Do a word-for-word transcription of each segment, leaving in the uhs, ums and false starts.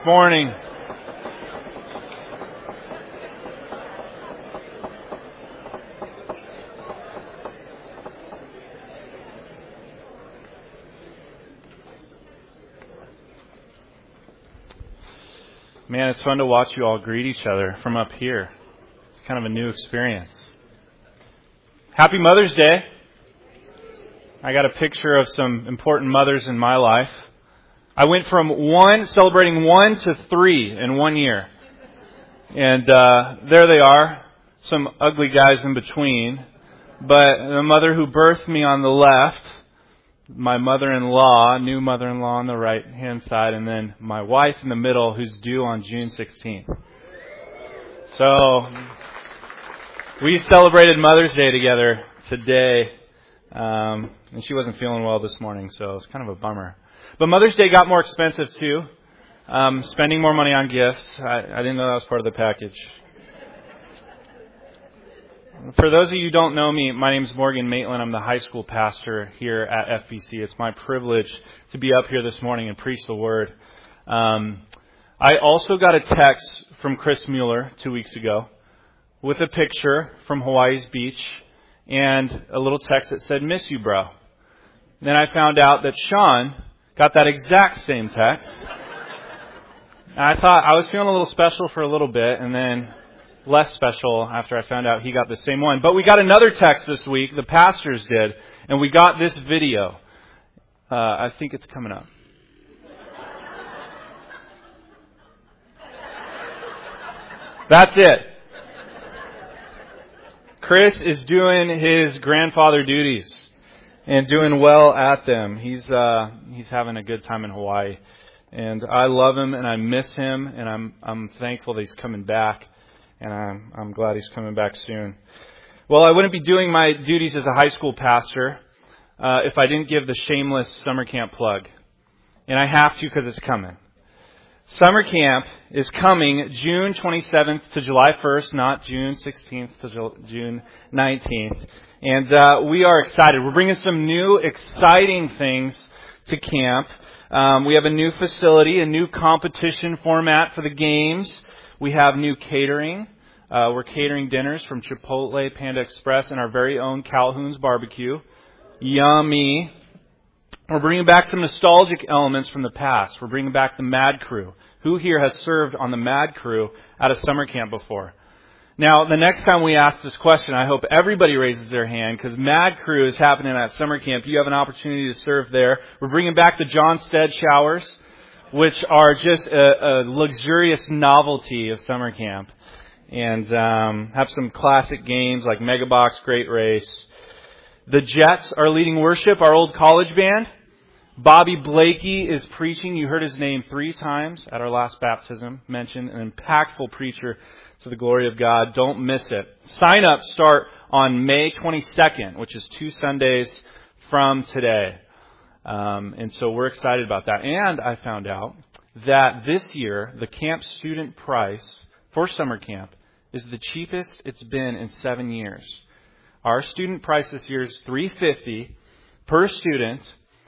Morning. Man, it's fun to watch you all greet each other from up here. It's kind of a new experience. Happy Mother's Day. I got a picture of some important mothers in my life. I went from one, celebrating one to three in one year. And uh, there they are, some ugly guys in between. But the mother who birthed me on the left, my mother-in-law, new mother-in-law on the right-hand side, and then my wife in the middle who's due on June sixteenth. So we celebrated Mother's Day together today, um, and she wasn't feeling well this morning, so it's kind of a bummer. But Mother's Day got more expensive too, um, spending more money on gifts. I, I didn't know that was part of the package. For those of you who don't know me, my name is Morgan Maitland. I'm the high school pastor here at F B C. It's my privilege to be up here this morning and preach the Word. Um, I also got a text from Chris Mueller two weeks ago with a picture from Hawaii's beach and a little text that said, "Miss you, bro." Then I found out that Sean got that exact same text. And I thought I was feeling a little special for a little bit, and then less special after I found out he got the same one. But we got another text this week, the pastors did, and we got this video. Uh, I think it's coming up. That's it. Chris is doing his grandfather duties and doing well at them. He's uh, he's having a good time in Hawaii, and I love him and I miss him, and I'm I'm thankful that he's coming back. And I'm, I'm glad he's coming back soon. Well, I wouldn't be doing my duties as a high school pastor uh, if I didn't give the shameless summer camp plug. And I have to because it's coming. Summer camp is coming June twenty-seventh to July first, not June sixteenth to June nineteenth. And uh, we are excited. We're bringing some new, exciting things to camp. Um, we have a new facility, a new competition format for the games. We have new catering. Uh, we're catering dinners from Chipotle, Panda Express, and our very own Calhoun's Barbecue. Yummy. We're bringing back some nostalgic elements from the past. We're bringing back the Mad Crew. Who here has served on the Mad Crew at a summer camp before? Now, the next time we ask this question, I hope everybody raises their hand, because Mad Crew is happening at summer camp. You have an opportunity to serve there. We're bringing back the John Stead showers, which are just a, a luxurious novelty of summer camp. And um, have some classic games like Megabox, Great Race. The Jets are leading worship, our old college band. Bobby Blakey is preaching. You heard his name three times at our last baptism. Mentioned an impactful preacher to the glory of God. Don't miss it. Sign-ups start on May twenty-second, which is two Sundays from today. Um, and so we're excited about that. And I found out that this year, the camp student price for summer camp is the cheapest it's been in seven years. Our student price this year is three hundred fifty dollars per student.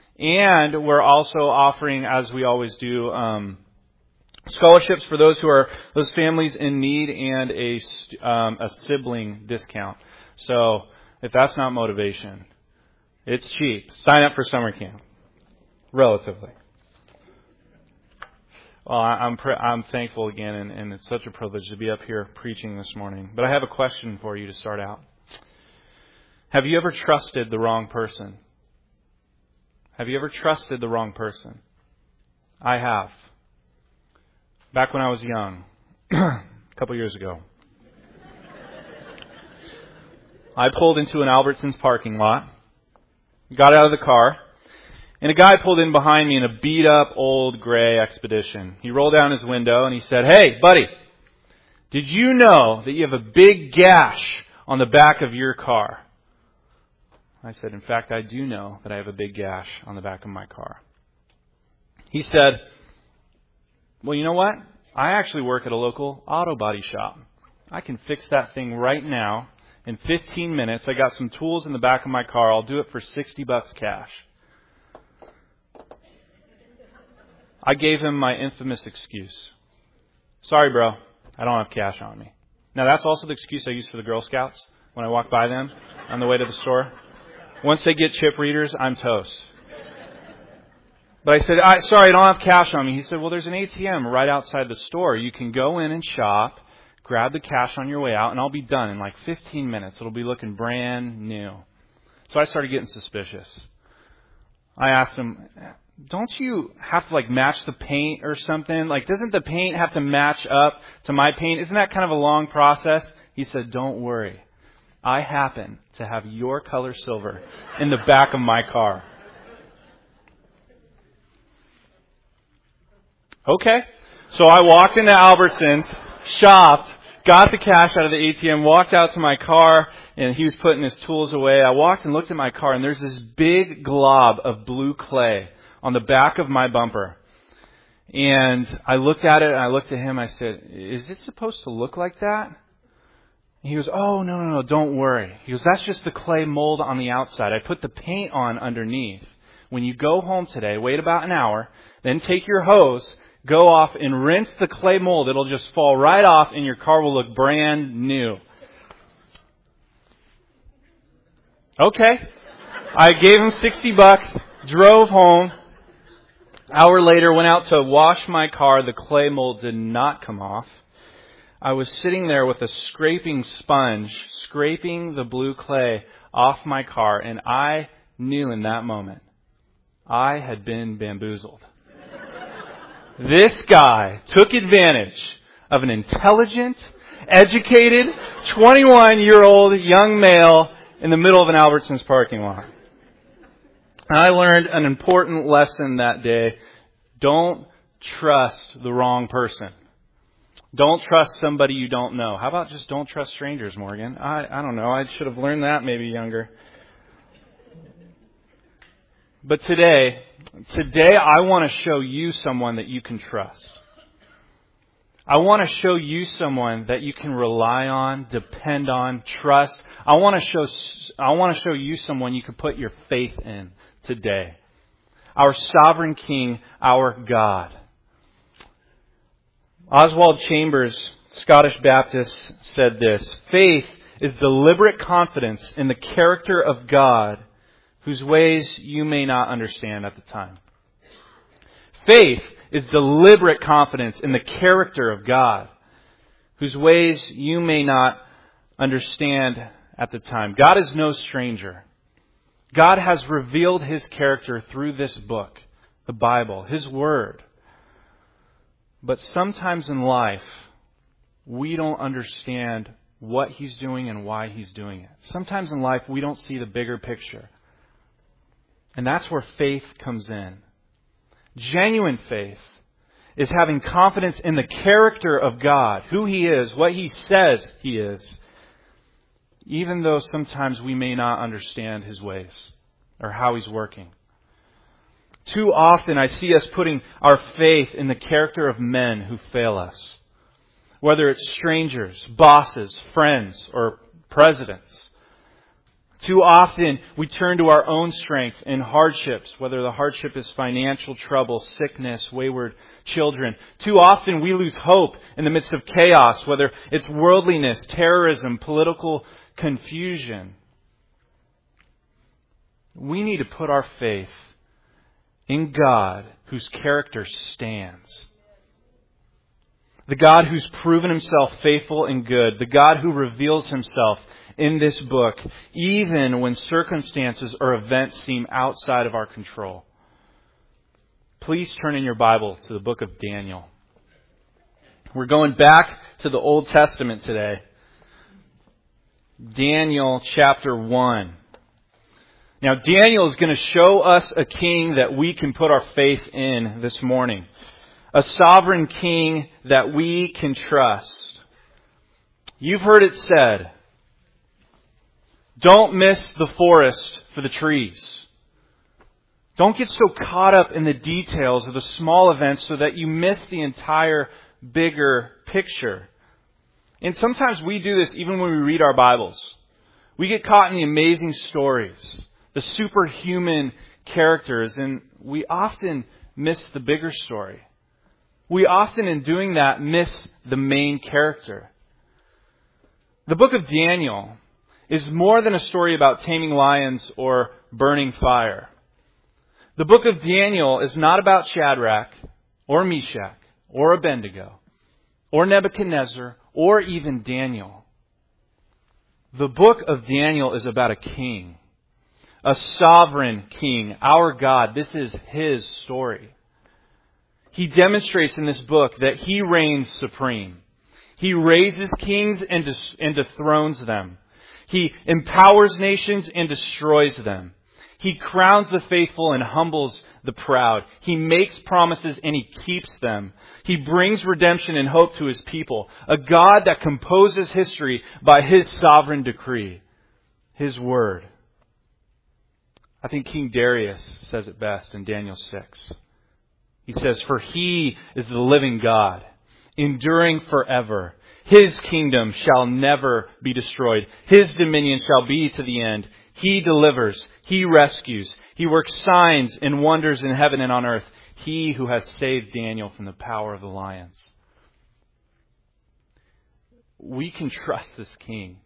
And we're also offering, as we always do, um, scholarships for those who are those families in need and a, um, a sibling discount. So if that's not motivation, it's cheap. Sign up for summer camp. Relatively. Well, I'm pre- I'm thankful again, and, and it's such a privilege to be up here preaching this morning. But I have a question for you to start out. Have you ever trusted the wrong person? Have you ever trusted the wrong person? I have. Back when I was young, a couple years ago. I pulled into an Albertsons parking lot, got out of the car, and a guy pulled in behind me in a beat-up old gray Expedition. He rolled down his window and he said, "Hey, buddy, did you know that you have a big gash on the back of your car?" I said, "In fact, I do know that I have a big gash on the back of my car." He said, "Well, you know what? I actually work at a local auto body shop. I can fix that thing right now in fifteen minutes. I got some tools in the back of my car. I'll do it for sixty bucks cash." I gave him my infamous excuse. Sorry, bro. I don't have cash on me. Now, that's also the excuse I use for the Girl Scouts when I walk by them on the way to the store. Once they get chip readers, I'm toast. But I said, I, sorry, I don't have cash on me. He said, well, there's an A T M right outside the store. You can go in and shop, grab the cash on your way out, and I'll be done in like fifteen minutes. It'll be looking brand new. So I started getting suspicious. I asked him, don't you have to like match the paint or something? Like, doesn't the paint have to match up to my paint? Isn't that kind of a long process? He said, don't worry. I happen to have your color silver in the back of my car. Okay. So I walked into Albertsons, shopped, got the cash out of the A T M, walked out to my car, and he was putting his tools away. I walked and looked at my car, and there's this big glob of blue clay on the back of my bumper. And I looked at it, and I looked at him. I said, is this supposed to look like that? And he goes, oh, no, no, no, don't worry. He goes, that's just the clay mold on the outside. I put the paint on underneath. When you go home today, wait about an hour, then take your hose, go off and rinse the clay mold. It'll just fall right off and your car will look brand new. Okay. I gave him sixty bucks, drove home. Hour later, went out to wash my car. The clay mold did not come off. I was sitting there with a scraping sponge, scraping the blue clay off my car, and I knew in that moment I had been bamboozled. This guy took advantage of an intelligent, educated, twenty-one-year-old young male in the middle of an Albertsons parking lot. And I learned an important lesson that day. Don't trust the wrong person. Don't trust somebody you don't know. How about just don't trust strangers, Morgan? I, I don't know. I should have learned that maybe younger. But today, today I want to show you someone that you can trust. I want to show you someone that you can rely on, depend on, trust. I want to show, I want to show you someone you can put your faith in today. Our sovereign King, our God. Oswald Chambers, Scottish Baptist, said this: faith is deliberate confidence in the character of God, whose ways you may not understand at the time. Faith is deliberate confidence in the character of God, whose ways you may not understand at the time. God is no stranger. God has revealed His character through this book, the Bible, His Word. But sometimes in life, we don't understand what He's doing and why He's doing it. Sometimes in life, we don't see the bigger picture. And that's where faith comes in. Genuine faith is having confidence in the character of God, who He is, what He says He is, even though sometimes we may not understand His ways or how He's working. Too often I see us putting our faith in the character of men who fail us, whether it's strangers, bosses, friends, or presidents. Too often we turn to our own strength in hardships, whether the hardship is financial trouble, sickness, wayward children. Too often we lose hope in the midst of chaos, whether it's worldliness, terrorism, political confusion. We need to put our faith in God, whose character stands. The God who's proven Himself faithful and good. The God who reveals Himself in this book, even when circumstances or events seem outside of our control. Please turn in your Bible to the book of Daniel. We're going back to the Old Testament today. Daniel chapter one. Now, Daniel is going to show us a king that we can put our faith in this morning. A sovereign king that we can trust. You've heard it said, don't miss the forest for the trees. Don't get so caught up in the details of the small events so that you miss the entire bigger picture. And sometimes we do this even when we read our Bibles. We get caught in the amazing stories, the superhuman characters, and we often miss the bigger story. We often, in doing that, miss the main character. The book of Daniel is more than a story about taming lions or burning fire. The book of Daniel is not about Shadrach or Meshach or Abednego or Nebuchadnezzar or even Daniel. The book of Daniel is about a king, a sovereign king, our God. This is His story. He demonstrates in this book that He reigns supreme. He raises kings and, dis- and dethrones them. He empowers nations and destroys them. He crowns the faithful and humbles the proud. He makes promises and He keeps them. He brings redemption and hope to His people. A God that composes history by His sovereign decree. His word. I think King Darius says it best in Daniel six. He says, "For He is the living God, enduring forever. His kingdom shall never be destroyed. His dominion shall be to the end. He delivers. He rescues. He works signs and wonders in heaven and on earth. He who has saved Daniel from the power of the lions." We can trust this King.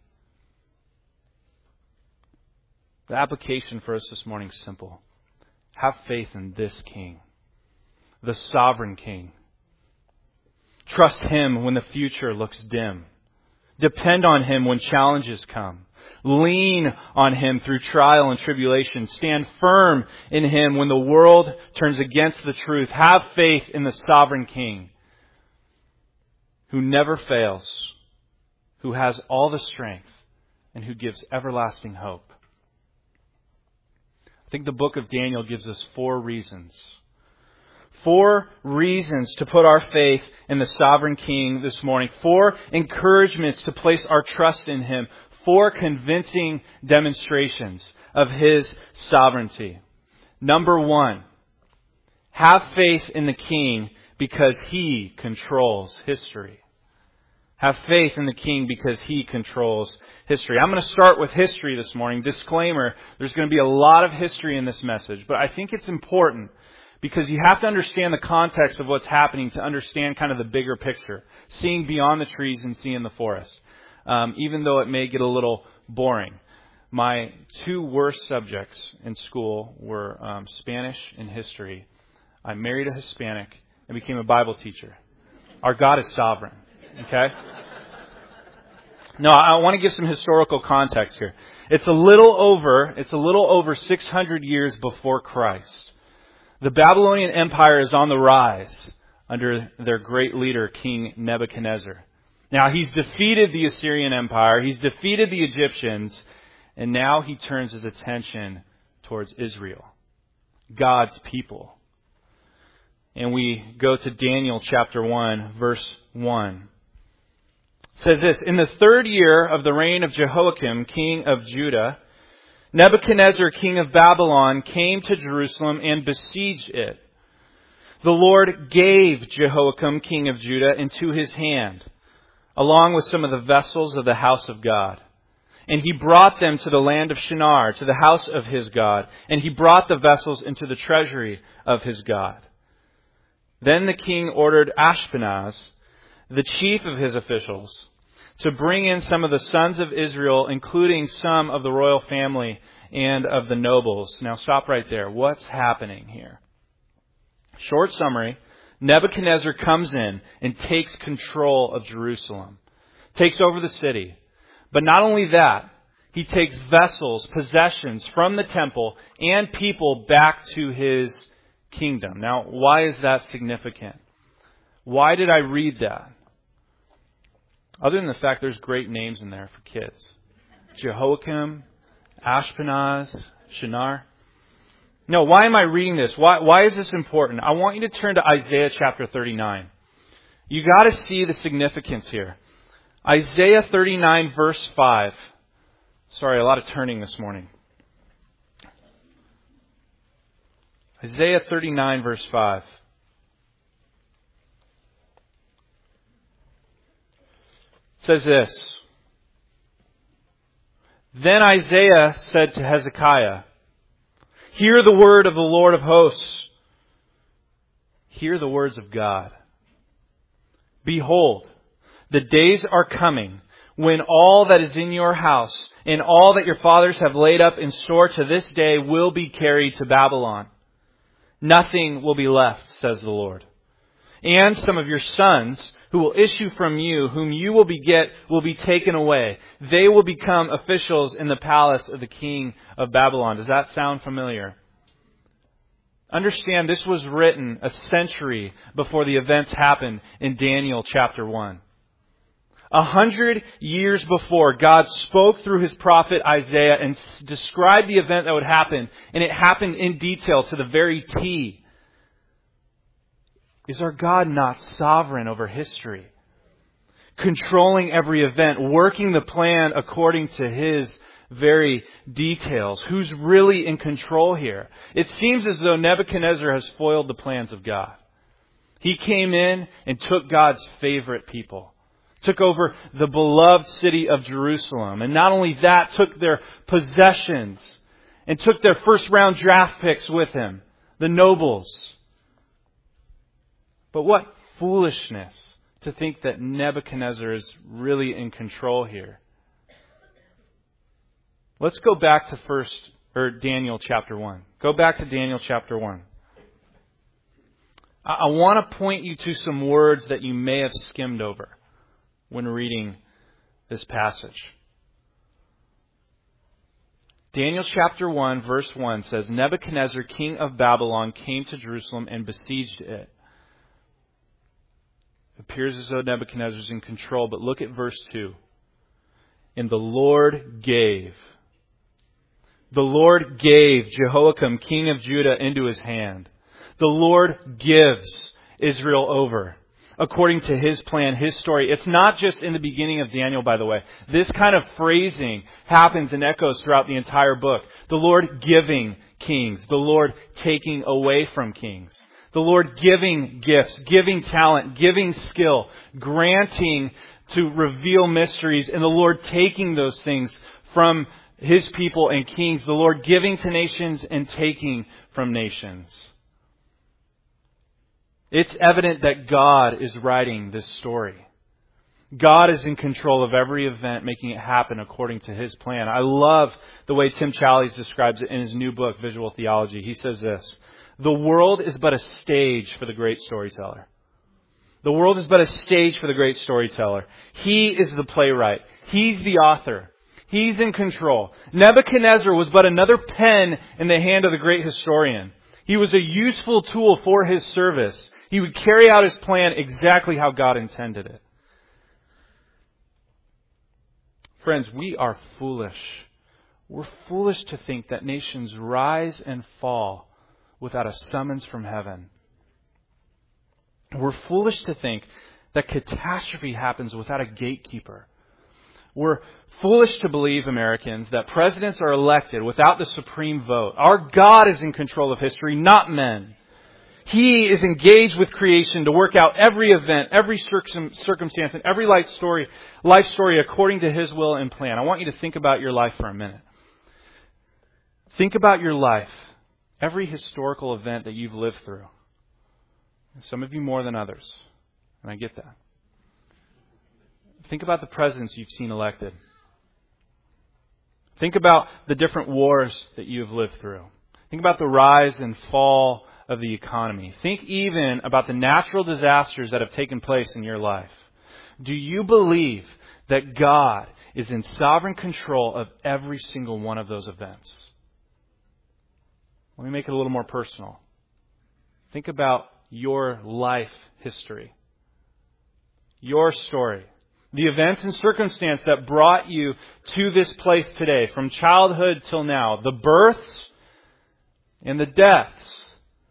The application for us this morning is simple. Have faith in this King, the sovereign King. Trust Him when the future looks dim. Depend on Him when challenges come. Lean on Him through trial and tribulation. Stand firm in Him when the world turns against the truth. Have faith in the sovereign King who never fails, who has all the strength, and who gives everlasting hope. I think the book of Daniel gives us four reasons. Four reasons to put our faith in the sovereign King this morning. Four encouragements to place our trust in Him. Four convincing demonstrations of His sovereignty. Number one, have faith in the King because He controls history. Have faith in the King because He controls history. I'm going to start with history this morning. Disclaimer, there's going to be a lot of history in this message, but I think it's important because you have to understand the context of what's happening to understand kind of the bigger picture. Seeing beyond the trees and seeing the forest. Um, even though it may get a little boring. My two worst subjects in school were um, Spanish and history. I married a Hispanic and became a Bible teacher. Our God is sovereign. Okay? No, I want to give some historical context here. It's a little over, it's a little over six hundred years before Christ. The Babylonian Empire is on the rise under their great leader, King Nebuchadnezzar. Now, he's defeated the Assyrian Empire, he's defeated the Egyptians, and now he turns his attention towards Israel, God's people. And we go to Daniel chapter one, verse one. It says this, "In the third year of the reign of Jehoiakim, king of Judah, Nebuchadnezzar, king of Babylon, came to Jerusalem and besieged it. The Lord gave Jehoiakim, king of Judah, into his hand, along with some of the vessels of the house of God. And he brought them to the land of Shinar, to the house of his God. And he brought the vessels into the treasury of his God. Then the king ordered Ashpenaz, the chief of his officials, to bring in some of the sons of Israel, including some of the royal family and of the nobles." Now stop right there. What's happening here? Short summary. Nebuchadnezzar comes in and takes control of Jerusalem. Takes over the city. But not only that, he takes vessels, possessions from the temple and people back to his kingdom. Now, why is that significant? Why did I read that? Other than the fact there's great names in there for kids. Jehoiakim, Ashpenaz, Shinar. No, why am I reading this? Why, why is this important? I want you to turn to Isaiah chapter thirty-nine. You got to see the significance here. Isaiah thirty-nine verse five. Sorry, a lot of turning this morning. Isaiah thirty-nine verse five. It says this. "Then Isaiah said to Hezekiah, 'Hear the word of the Lord of hosts. Hear the words of God. Behold, the days are coming when all that is in your house and all that your fathers have laid up in store to this day will be carried to Babylon. Nothing will be left, says the Lord. And some of your sons who will issue from you, whom you will beget, will be taken away. They will become officials in the palace of the king of Babylon. Does that sound familiar? Understand, this was written a century before the events happened in Daniel chapter one. A hundred years before, God spoke through His prophet Isaiah and described the event that would happen, and it happened in detail to the very T. Is our God not sovereign over history? Controlling every event, working the plan according to His very details. Who's really in control here? It seems as though Nebuchadnezzar has foiled the plans of God. He came in and took God's favorite people. Took over the beloved city of Jerusalem. And not only that, took their possessions and took their first round draft picks with him. The nobles. But what foolishness to think that Nebuchadnezzar is really in control here. Let's go back to first or Daniel chapter one. Go back to Daniel chapter one. I, I want to point you to some words that you may have skimmed over when reading this passage. Daniel chapter one verse one says, Nebuchadnezzar, king of Babylon, came to Jerusalem and besieged it. It appears as though Nebuchadnezzar is in control, but look at verse two. And the Lord gave. The Lord gave Jehoiakim, king of Judah, into his hand. The Lord gives Israel over according to His plan, His story. It's not just in the beginning of Daniel, by the way. This kind of phrasing happens and echoes throughout the entire book. The Lord giving kings. The Lord taking away from kings. The Lord giving gifts, giving talent, giving skill, granting to reveal mysteries, and the Lord taking those things from His people and kings. The Lord giving to nations and taking from nations. It's evident that God is writing this story. God is in control of every event, making it happen according to His plan. I love the way Tim Challies describes it in his new book, Visual Theology. He says this: the world is but a stage for the great storyteller. The world is but a stage for the great storyteller. He is the playwright. He's the author. He's in control. Nebuchadnezzar was but another pen in the hand of the great historian. He was a useful tool for his service. He would carry out his plan exactly how God intended it. Friends, we are foolish. We're foolish to think that nations rise and fall without a summons from heaven. We're foolish to think that catastrophe happens without a gatekeeper. We're foolish to believe, Americans, that presidents are elected without the supreme vote. Our God is in control of history, not men. He is engaged with creation to work out every event, every circum- circumstance, and every life story, life story according to His will and plan. I want you to think about your life for a minute. Think about your life, every historical event that you've lived through. Some of you more than others, and I get that. Think about the presidents you've seen elected. Think about the different wars that you have lived through. Think about the rise and fall of the economy. Think even about the natural disasters that have taken place in your life. Do you believe that God is in sovereign control of every single one of those events? Let me make it a little more personal. Think about your life history. Your story. The events and circumstance that brought you to this place today, from childhood till now. The births and the deaths.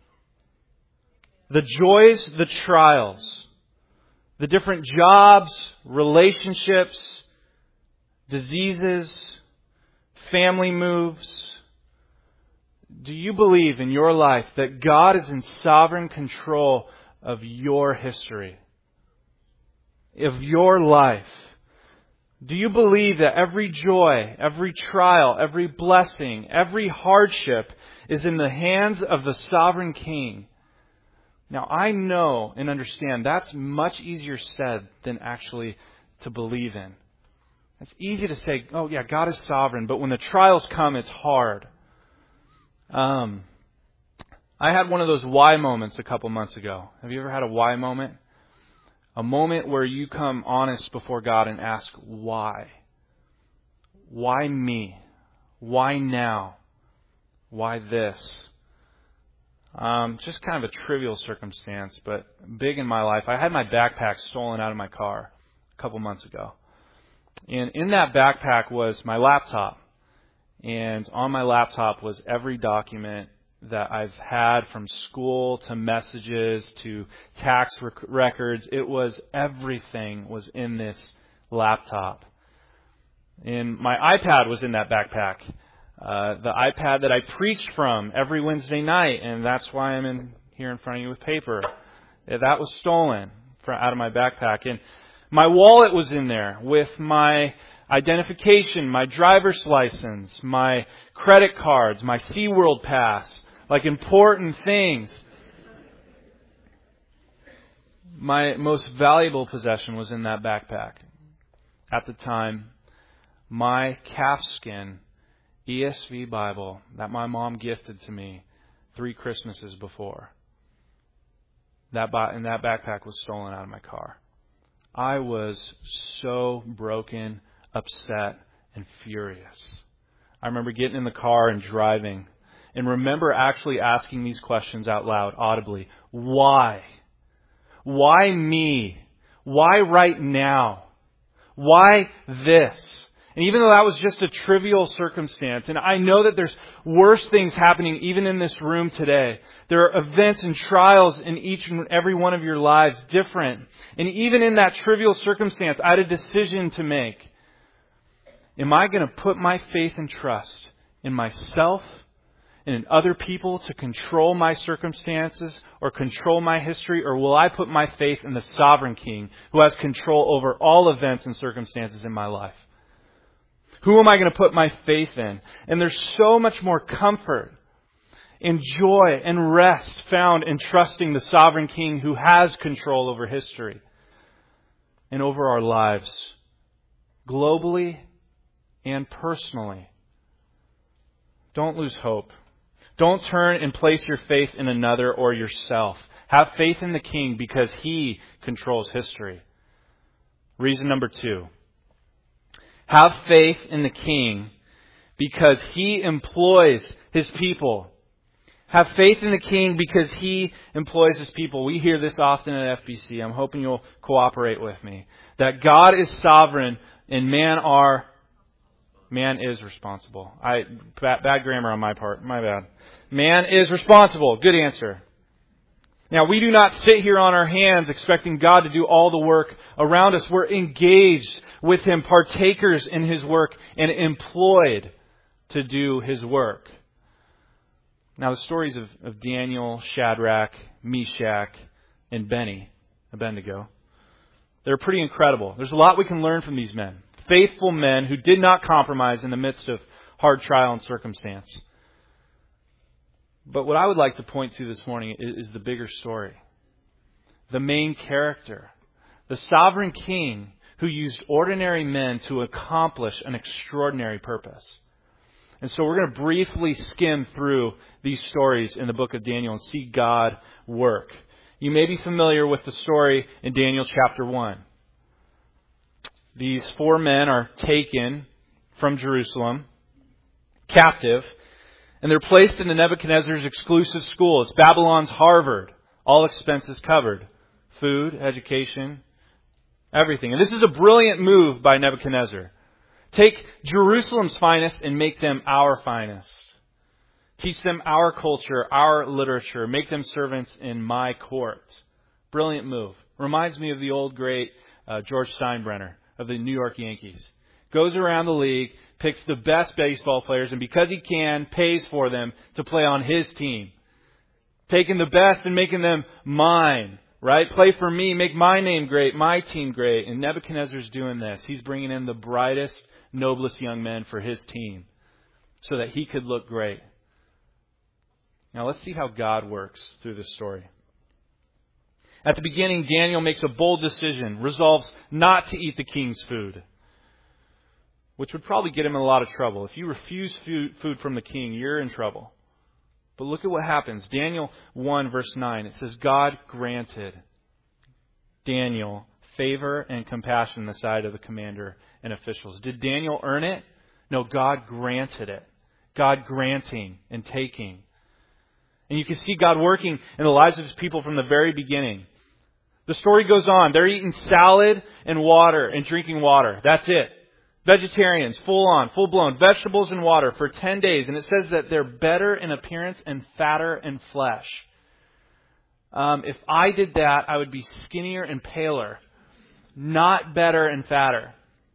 The joys, the trials. The different jobs, relationships, diseases, family moves. Do you believe in your life that God is in sovereign control of your history? Of your life? Do you believe that every joy, every trial, every blessing, every hardship is in the hands of the sovereign King? Now, I know and understand that's much easier said than actually to believe in. It's easy to say, oh yeah, God is sovereign, but when the trials come, it's hard. Um, I had one of those why moments a couple months ago. Have you ever had a why moment? A moment where you come honest before God and ask, why? Why me? Why now? Why this? Um, just kind of a trivial circumstance, but big in my life. I had my backpack stolen out of my car a couple months ago. And in that backpack was my laptop. And on my laptop was every document that I've had, from school to messages to tax rec- records. It was everything was in this laptop. And my iPad was in that backpack. Uh, the iPad that I preached from every Wednesday night, and that's why I'm in here in front of you with paper. That was stolen from out of my backpack. And my wallet was in there with my identification, my driver's license, my credit cards, my SeaWorld pass, like important things. My most valuable possession was in that backpack. At the time, my calfskin E S V Bible that my mom gifted to me three Christmases before. That in that backpack was stolen out of my car. I was so broken, upset, and furious. I remember getting in the car and driving, and remember actually asking these questions out loud, audibly. Why? Why me? Why right now? Why this? And even though that was just a trivial circumstance, and I know that there's worse things happening even in this room today. There are events and trials in each and every one of your lives different. And even in that trivial circumstance, I had a decision to make. Am I going to put my faith and trust in myself and in other people to control my circumstances or control my history? Or will I put my faith in the sovereign King who has control over all events and circumstances in my life? Who am I going to put my faith in? And there's so much more comfort and joy and rest found in trusting the sovereign King who has control over history and over our lives, globally and personally. Don't lose hope. Don't turn and place your faith in another or yourself. Have faith in the King because He controls history. Reason number two. Have faith in the King because He employs His people. Have faith in the King because He employs His people. We hear this often at F B C. I'm hoping you'll cooperate with me. That God is sovereign and man are, man is responsible. I bad, bad grammar on my part. My bad. Man is responsible. Good answer. Now, we do not sit here on our hands expecting God to do all the work around us. We're engaged with Him, partakers in His work, and employed to do His work. Now, the stories of, of Daniel, Shadrach, Meshach, and Benny, Abednego, they're pretty incredible. There's a lot we can learn from these men. Faithful men who did not compromise in the midst of hard trial and circumstance. But what I would like to point to this morning is, is the bigger story. The main character. The sovereign King who used ordinary men to accomplish an extraordinary purpose. And so we're going to briefly skim through these stories in the book of Daniel and see God work. You may be familiar with the story in Daniel chapter one. These four men are taken from Jerusalem, captive, and they're placed in the Nebuchadnezzar's exclusive school. It's Babylon's Harvard. All expenses covered. Food, education, everything. And this is a brilliant move by Nebuchadnezzar. Take Jerusalem's finest and make them our finest. Teach them our culture, our literature. Make them servants in my court. Brilliant move. Reminds me of the old great uh, George Steinbrenner of the New York Yankees. Goes around the league, picks the best baseball players, and because he can, pays for them to play on his team. Taking the best and making them mine, right? Play for me, make my name great, my team great. And Nebuchadnezzar's doing this. He's bringing in the brightest, noblest young men for his team so that he could look great. Now let's see how God works through this story. At the beginning, Daniel makes a bold decision, resolves not to eat the king's food, which would probably get him in a lot of trouble. If you refuse food, food from the king, you're in trouble. But look at what happens. Daniel one, verse nine, it says, God granted Daniel favor and compassion in the sight of the commander and officials. Did Daniel earn it? No, God granted it. God granting and taking. And you can see God working in the lives of His people from the very beginning. The story goes on. They're eating salad and water and drinking water. That's it. Vegetarians, full on, full blown, vegetables and water for ten days. And it says that they're better in appearance and fatter in flesh. Um, if I did that, I would be skinnier and paler, not better and fatter.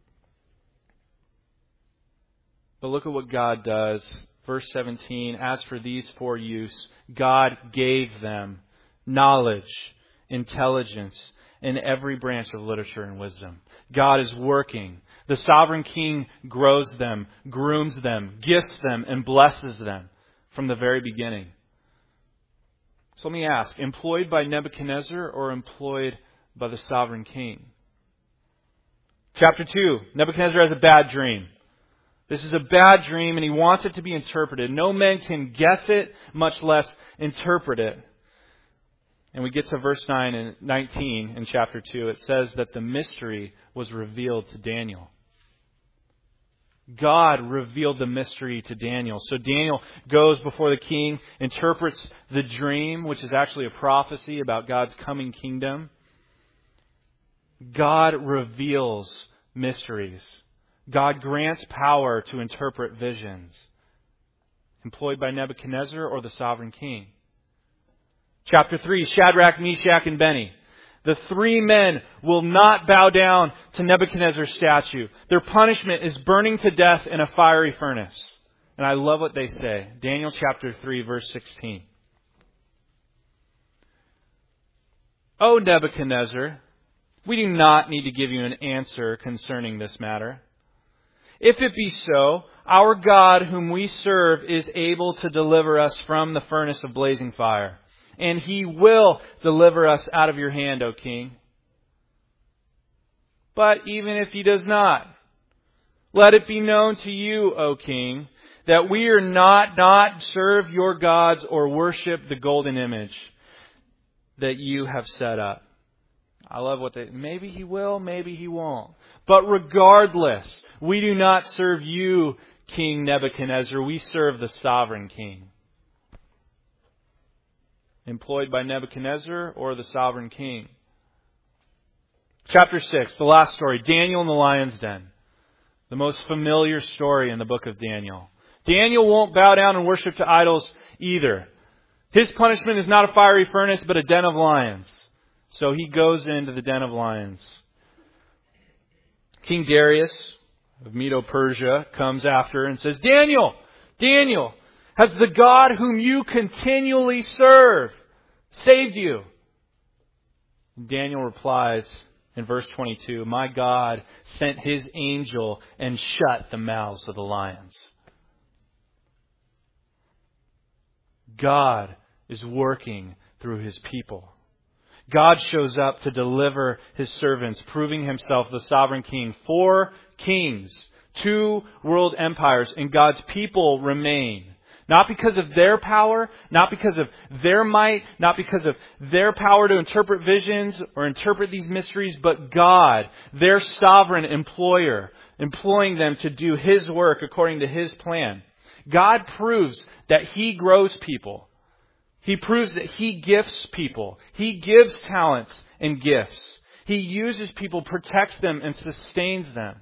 But look at what God does. Verse seventeen, as for these four youths, God gave them knowledge, intelligence, in every branch of literature and wisdom. God is working. The sovereign king grows them, grooms them, gifts them, and blesses them from the very beginning. So let me ask, employed by Nebuchadnezzar or employed by the sovereign king? Chapter two, Nebuchadnezzar has a bad dream. This is a bad dream and he wants it to be interpreted. No man can guess it, much less interpret it. And we get to verse nine and nineteen in chapter two. It says that the mystery was revealed to Daniel. God revealed the mystery to Daniel. So Daniel goes before the king, interprets the dream, which is actually a prophecy about God's coming kingdom. God reveals mysteries. God grants power to interpret visions. Employed by Nebuchadnezzar or the sovereign king. Chapter three, Shadrach, Meshach, and Benny. The three men will not bow down to Nebuchadnezzar's statue. Their punishment is burning to death in a fiery furnace. And I love what they say. Daniel chapter three, verse sixteen. O Nebuchadnezzar, we do not need to give you an answer concerning this matter. If it be so, our God whom we serve is able to deliver us from the furnace of blazing fire. And He will deliver us out of your hand, O king. But even if He does not, let it be known to you, O king, that we are not, not serve your gods or worship the golden image that you have set up. I love what they, maybe He will, maybe He won't. But regardless, we do not serve you, King Nebuchadnezzar. We serve the sovereign king. Employed by Nebuchadnezzar or the sovereign king. Chapter six, the last story, Daniel in the lion's den. The most familiar story in the book of Daniel. Daniel won't bow down and worship to idols either. His punishment is not a fiery furnace, but a den of lions. So he goes into the den of lions. King Darius of Medo-Persia comes after and says, Daniel, Daniel, has the God whom you continually serve saved you? Daniel replies in verse twenty-two, my God sent His angel and shut the mouths of the lions. God is working through His people. God shows up to deliver His servants, proving Himself the sovereign king. Four kings, two world empires, and God's people remain. Not because of their power, not because of their might, not because of their power to interpret visions or interpret these mysteries, but God, their sovereign employer, employing them to do His work according to His plan. God proves that He grows people. He proves that He gifts people. He gives talents and gifts. He uses people, protects them, and sustains them.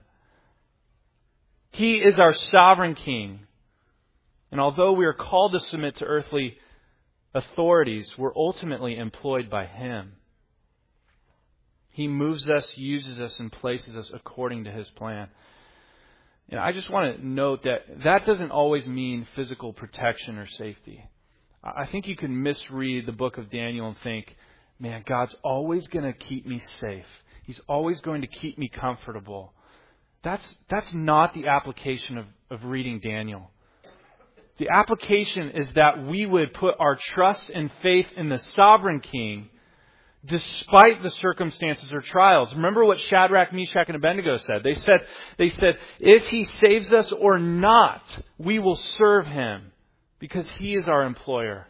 He is our sovereign king. And although we are called to submit to earthly authorities, we're ultimately employed by Him. He moves us, uses us, and places us according to His plan. And I just want to note that that doesn't always mean physical protection or safety. I think you can misread the book of Daniel and think, man, God's always going to keep me safe. He's always going to keep me comfortable. That's that's not the application of, of reading Daniel. The application is that we would put our trust and faith in the sovereign king despite the circumstances or trials. Remember what Shadrach, Meshach, and Abednego said. They said, they said, if He saves us or not, we will serve Him because He is our employer.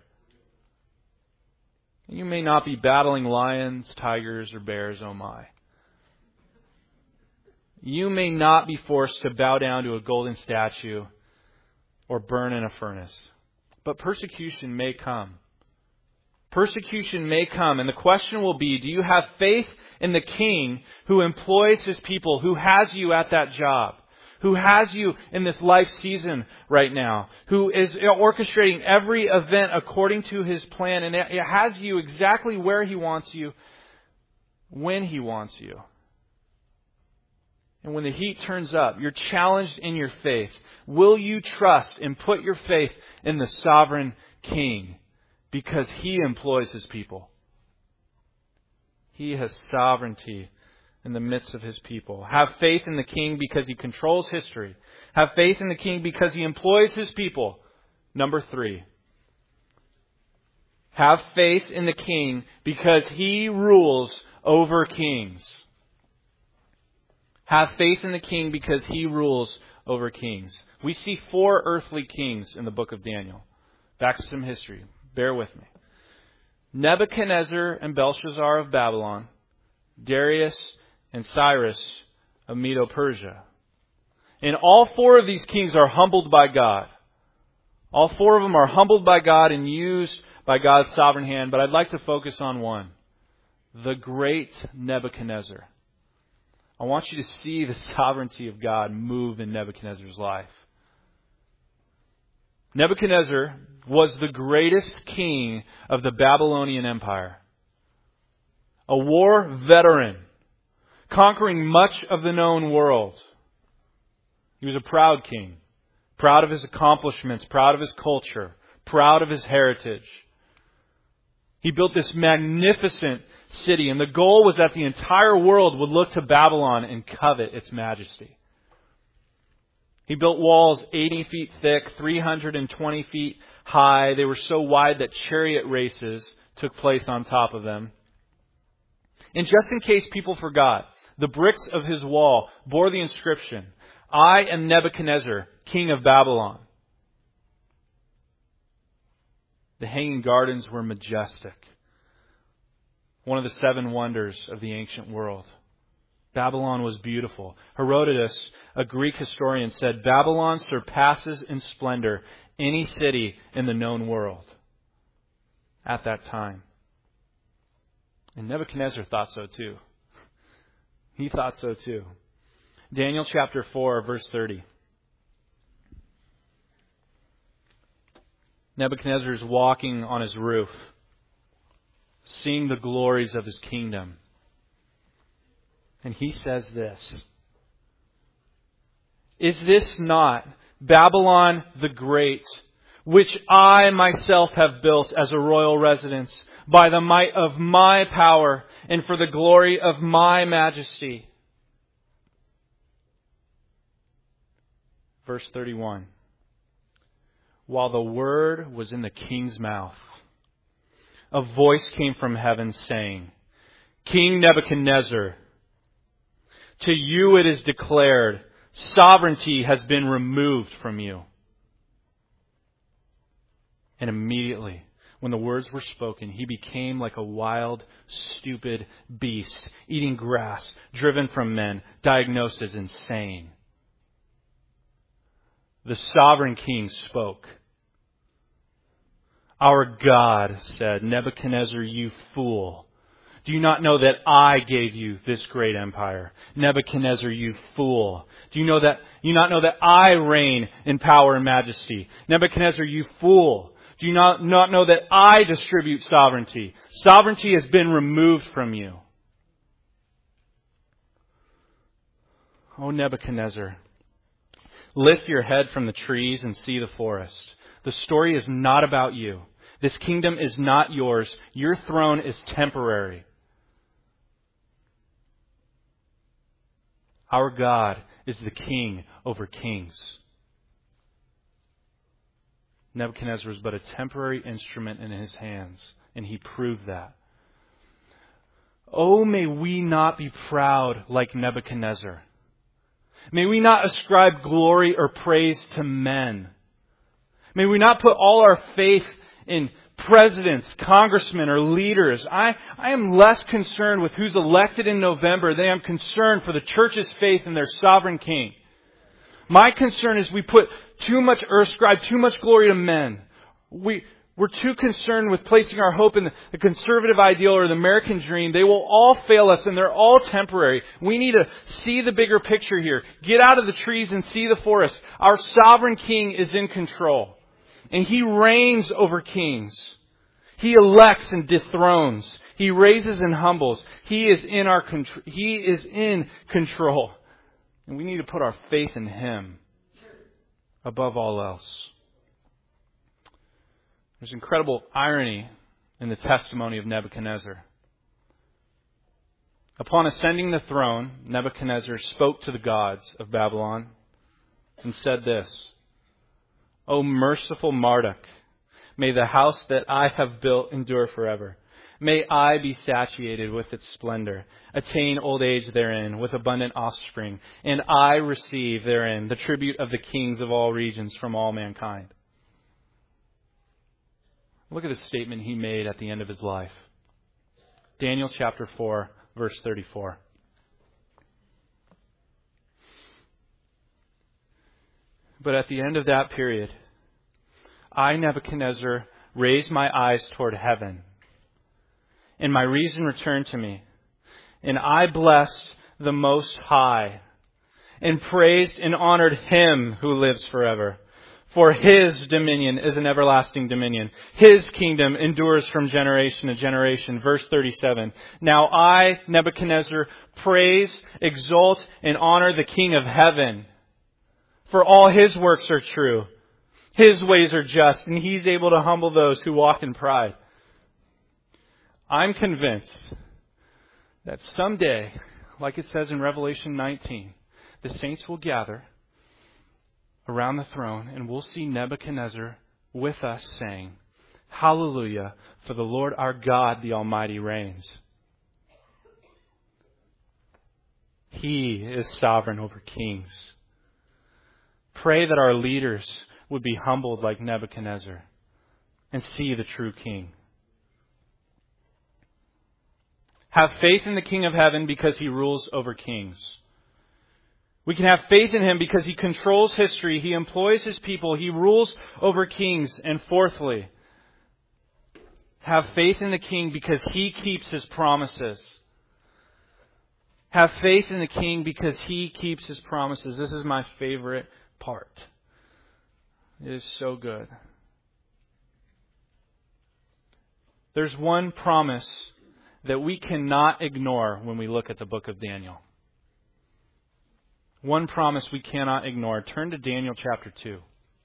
You may not be battling lions, tigers, or bears, oh my. You may not be forced to bow down to a golden statue or burn in a furnace. But persecution may come. Persecution may come, and the question will be, do you have faith in the King who employs His people, who has you at that job, who has you in this life season right now, who is orchestrating every event according to His plan, and it has you exactly where He wants you, when He wants you. And when the heat turns up, you're challenged in your faith. Will you trust and put your faith in the sovereign King? Because He employs His people. He has sovereignty in the midst of His people. Have faith in the King because He controls history. Have faith in the King because He employs His people. Number three. Have faith in the King because He rules over kings. Have faith in the King because He rules over kings. We see four earthly kings in the book of Daniel. Back to some history. Bear with me. Nebuchadnezzar and Belshazzar of Babylon, Darius and Cyrus of Medo-Persia. And all four of these kings are humbled by God. All four of them are humbled by God and used by God's sovereign hand. But I'd like to focus on one. The great Nebuchadnezzar. I want you to see the sovereignty of God move in Nebuchadnezzar's life. Nebuchadnezzar was the greatest king of the Babylonian Empire. A war veteran, conquering much of the known world. He was a proud king, proud of his accomplishments, proud of his culture, proud of his heritage. He built this magnificent city, and the goal was that the entire world would look to Babylon and covet its majesty. He built walls eighty feet thick, three hundred twenty feet high. They were so wide that chariot races took place on top of them. And just in case people forgot, the bricks of his wall bore the inscription, I am Nebuchadnezzar, king of Babylon. The Hanging Gardens were majestic. One of the seven wonders of the ancient world. Babylon was beautiful. Herodotus, a Greek historian, said, Babylon surpasses in splendor any city in the known world at that time. And Nebuchadnezzar thought so too. He thought so too. Daniel chapter four, verse thirty. Nebuchadnezzar is walking on his roof, seeing the glories of his kingdom. And he says this, Is this not Babylon the Great, which I myself have built as a royal residence by the might of my power and for the glory of my majesty? Verse thirty-one. While the word was in the king's mouth, a voice came from heaven saying, King Nebuchadnezzar, to you it is declared, sovereignty has been removed from you. And immediately, when the words were spoken, he became like a wild, stupid beast, eating grass, driven from men, diagnosed as insane. The sovereign king spoke. Our God said, Nebuchadnezzar, you fool. Do you not know that I gave you this great empire? Nebuchadnezzar, you fool. Do you know that, you not know that I reign in power and majesty? Nebuchadnezzar, you fool. Do you not, not know that I distribute sovereignty? Sovereignty has been removed from you. O Nebuchadnezzar, lift your head from the trees and see the forest. The story is not about you. This kingdom is not yours. Your throne is temporary. Our God is the king over kings. Nebuchadnezzar was but a temporary instrument in his hands, and he proved that. Oh, may we not be proud like Nebuchadnezzar. May we not ascribe glory or praise to men. May we not put all our faith in presidents, congressmen, or leaders. I, I am less concerned with who's elected in November than I am concerned for the church's faith in their sovereign king. My concern is we put too much or ascribe too much glory to men. We, we're too concerned with placing our hope in the, the conservative ideal or the American dream. They will all fail us and they're all temporary. We need to see the bigger picture here. Get out of the trees and see the forest. Our sovereign king is in control. And He reigns over kings. He elects and dethrones. He raises and humbles. He is in our contr- He is in control. And we need to put our faith in Him above all else. There's incredible irony in the testimony of Nebuchadnezzar. Upon ascending the throne, Nebuchadnezzar spoke to the gods of Babylon and said this, O merciful Marduk, may the house that I have built endure forever. May I be satiated with its splendor, attain old age therein with abundant offspring, and I receive therein the tribute of the kings of all regions from all mankind. Look at the statement he made at the end of his life. Daniel chapter four, verse thirty-four. But at the end of that period, I, Nebuchadnezzar, raised my eyes toward heaven, and my reason returned to me. And I blessed the Most High, and praised and honored Him who lives forever. For His dominion is an everlasting dominion. His kingdom endures from generation to generation. Verse thirty-seven. Now I, Nebuchadnezzar, praise, exalt, and honor the King of heaven. For all His works are true. His ways are just, and He's able to humble those who walk in pride. I'm convinced that someday, like it says in Revelation nineteen, the saints will gather around the throne and we'll see Nebuchadnezzar with us saying, Hallelujah, for the Lord our God, the Almighty, reigns. He is sovereign over kings. Pray that our leaders would be humbled like Nebuchadnezzar and see the true King. Have faith in the King of heaven because He rules over kings. We can have faith in Him because He controls history. He employs His people. He rules over kings. And fourthly, have faith in the King because He keeps His promises. Have faith in the King because He keeps His promises. This is my favorite part. It is so good. There's one promise that we cannot ignore when we look at the book of Daniel. One promise we cannot ignore. Turn to Daniel chapter two.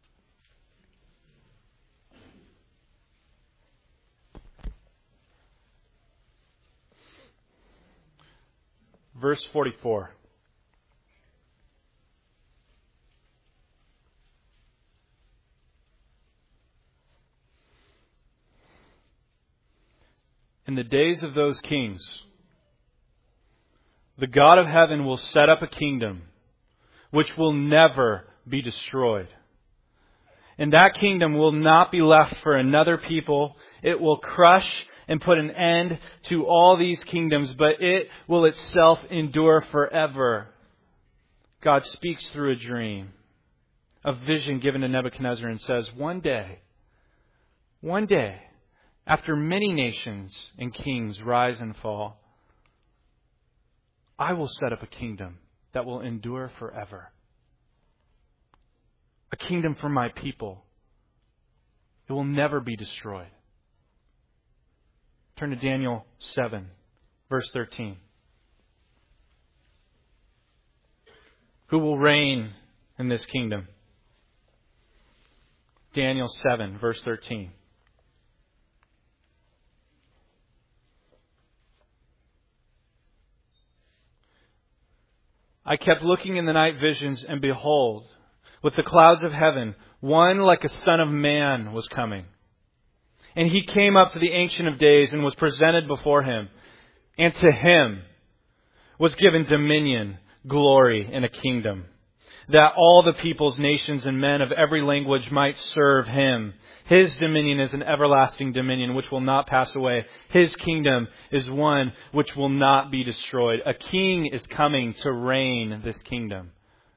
Verse forty-four. In the days of those kings, the God of heaven will set up a kingdom which will never be destroyed. And that kingdom will not be left for another people. It will crush and put an end to all these kingdoms, but it will itself endure forever. God speaks through a dream, a vision given to Nebuchadnezzar, and says, one day, one day, after many nations and kings rise and fall, I will set up a kingdom that will endure forever. A kingdom for my people. It will never be destroyed. Turn to Daniel seven, verse thirteen. Who will reign in this kingdom? Daniel seven, verse thirteen. I kept looking in the night visions, and behold, with the clouds of heaven, one like a son of man was coming. And he came up to the Ancient of Days and was presented before him. And to Him was given dominion, glory, and a kingdom, that all the peoples, nations, and men of every language might serve Him. His dominion is an everlasting dominion which will not pass away. His kingdom is one which will not be destroyed. A king is coming to reign this kingdom.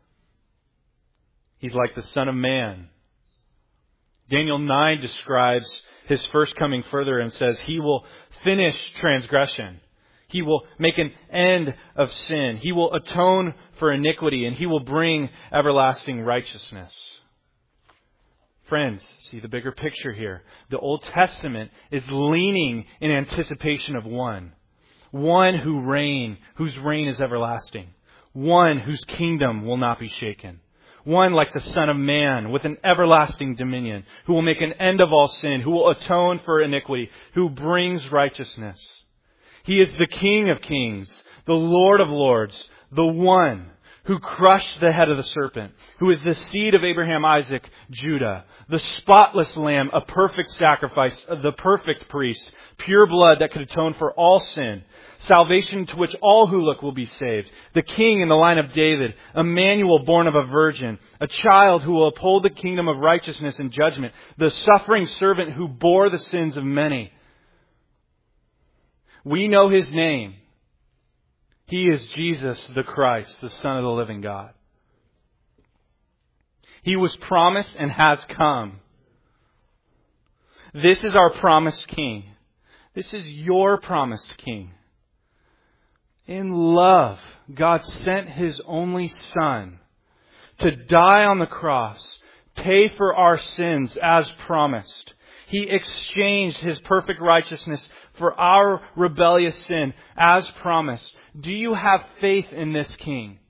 He's like the Son of Man. Daniel nine describes His first coming further and says He will finish transgression. He will make an end of sin. He will atone for iniquity, and He will bring everlasting righteousness. Friends, see the bigger picture here. The Old Testament is leaning in anticipation of one. One who reign, whose reign is everlasting. One whose kingdom will not be shaken. One like the Son of Man with an everlasting dominion, who will make an end of all sin, who will atone for iniquity, who brings righteousness. He is the King of kings, the Lord of lords, the one who crushed the head of the serpent, who is the seed of Abraham, Isaac, Judah, the spotless lamb, a perfect sacrifice, the perfect priest, pure blood that could atone for all sin, salvation to which all who look will be saved, the King in the line of David, Emmanuel born of a virgin, a child who will uphold the kingdom of righteousness and judgment, the suffering servant who bore the sins of many. We know His name. He is Jesus the Christ, the Son of the living God. He was promised and has come. This is our promised King. This is your promised King. In love, God sent His only Son to die on the cross, pay for our sins as promised. He exchanged His perfect righteousness for our rebellious sin as promised. Do you have faith in this King?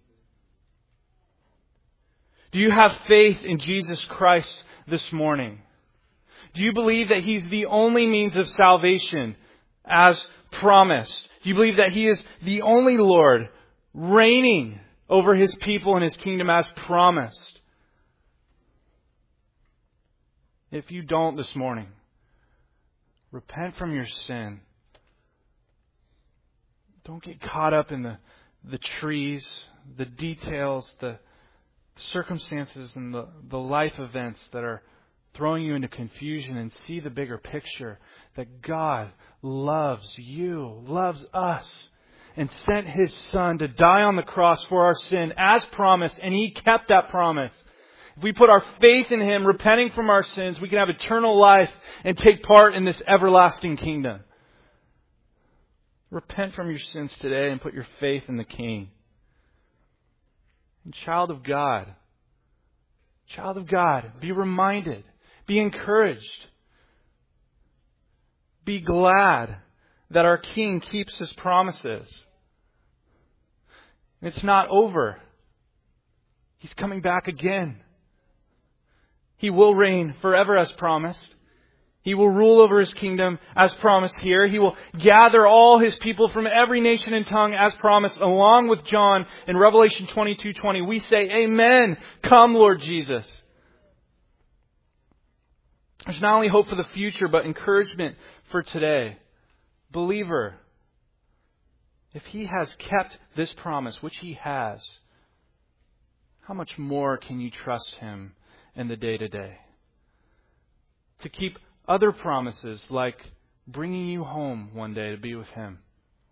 Do you have faith in Jesus Christ this morning? Do you believe that He's the only means of salvation as promised? Do you believe that He is the only Lord reigning over His people and His kingdom as promised? If you don't this morning, repent from your sin. Don't get caught up in the, the trees, the details, the circumstances, and the, the life events that are throwing you into confusion, and see the bigger picture that God loves you, loves us, and sent His Son to die on the cross for our sin as promised, and He kept that promise. If we put our faith in Him, repenting from our sins, we can have eternal life and take part in this everlasting kingdom. Repent from your sins today and put your faith in the King. And child of God, child of God, be reminded, be encouraged, be glad that our King keeps His promises. It's not over. He's coming back again. He will reign forever as promised. He will rule over His kingdom as promised here. He will gather all His people from every nation and tongue as promised, along with John in Revelation twenty-two twenty. We say, Amen. Come, Lord Jesus. There's not only hope for the future, but encouragement for today. Believer, if He has kept this promise, which He has, how much more can you trust Him in the day-to-day? To keep other promises like bringing you home one day to be with Him,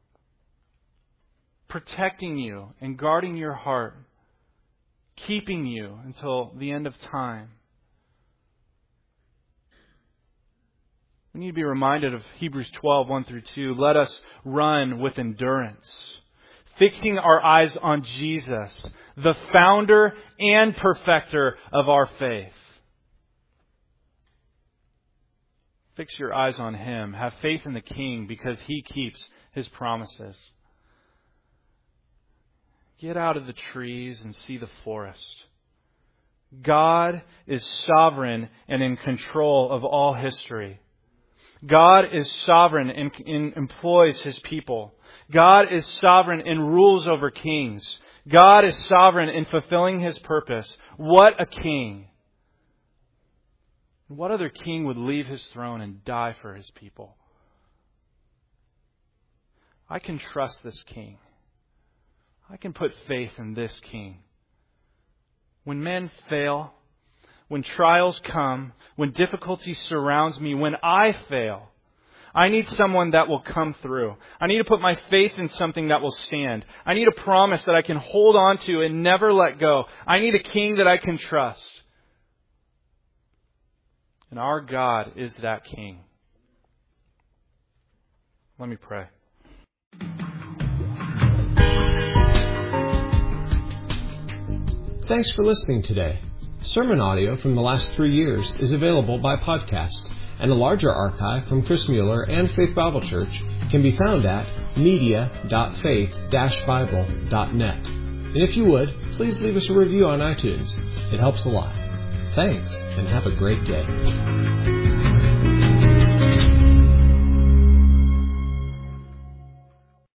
protecting you and guarding your heart, keeping you until the end of time. We need to be reminded of Hebrews twelve, one through two. Let us run with endurance, fixing our eyes on Jesus, the founder and perfecter of our faith. Fix your eyes on Him. Have faith in the King because He keeps His promises. Get out of the trees and see the forest. God is sovereign and in control of all history. God is sovereign and, and employs His people. God is sovereign and rules over kings. God is sovereign in fulfilling His purpose. What a King! What other king would leave his throne and die for his people? I can trust this King. I can put faith in this King. When men fail, when trials come, when difficulty surrounds me, when I fail, I need someone that will come through. I need to put my faith in something that will stand. I need a promise that I can hold on to and never let go. I need a King that I can trust. And our God is that King. Let me pray. Thanks for listening today. Sermon audio from the last three years is available by podcast, and a larger archive from Chris Mueller and Faith Bible Church can be found at media dot faith dash bible dot net. And if you would, please leave us a review on iTunes. It helps a lot. Thanks, and have a great day.